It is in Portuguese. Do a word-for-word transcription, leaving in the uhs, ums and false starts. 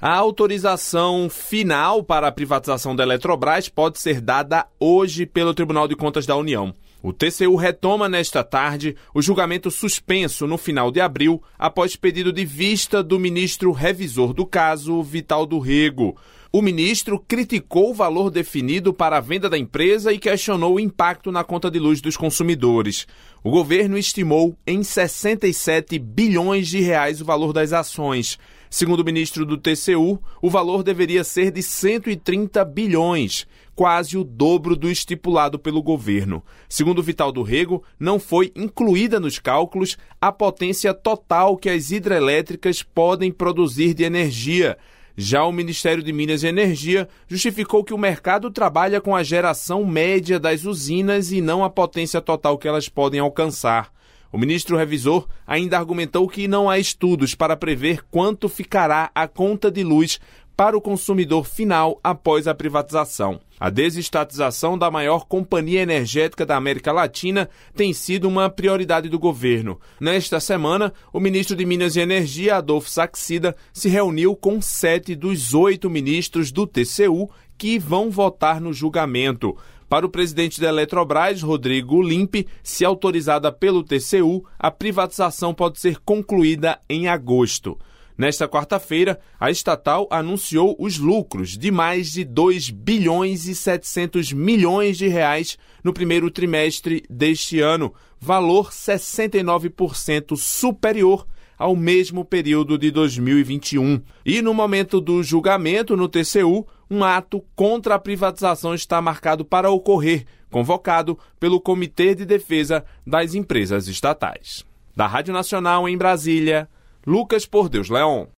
A autorização final para a privatização da Eletrobras pode ser dada hoje pelo Tribunal de Contas da União. O T C U retoma nesta tarde o julgamento suspenso no final de abril, após pedido de vista do ministro revisor do caso, Vital do Rego. O ministro criticou o valor definido para a venda da empresa e questionou o impacto na conta de luz dos consumidores. O governo estimou em sessenta e sete bilhões de reais o valor das ações. Segundo o ministro do T C U, o valor deveria ser de cento e trinta bilhões, quase o dobro do estipulado pelo governo. Segundo Vital do Rego, não foi incluída nos cálculos a potência total que as hidrelétricas podem produzir de energia. Já o Ministério de Minas e Energia justificou que o mercado trabalha com a geração média das usinas e não a potência total que elas podem alcançar. O ministro revisor ainda argumentou que não há estudos para prever quanto ficará a conta de luz para o consumidor final após a privatização. A desestatização da maior companhia energética da América Latina tem sido uma prioridade do governo. Nesta semana, o ministro de Minas e Energia, Adolfo Saxida, se reuniu com sete dos oito ministros do T C U que vão votar no julgamento. Para o presidente da Eletrobras, Rodrigo Limpe, se autorizada pelo T C U, a privatização pode ser concluída em agosto. Nesta quarta-feira, a estatal anunciou os lucros de mais de dois bilhões e setecentos milhões de reais no primeiro trimestre deste ano, valor sessenta e nove por cento superior ao mesmo período de dois mil e vinte e um. E no momento do julgamento no T C U, um ato contra a privatização está marcado para ocorrer, convocado pelo Comitê de Defesa das Empresas Estatais. Da Rádio Nacional em Brasília, Lucas Por Deus Leon.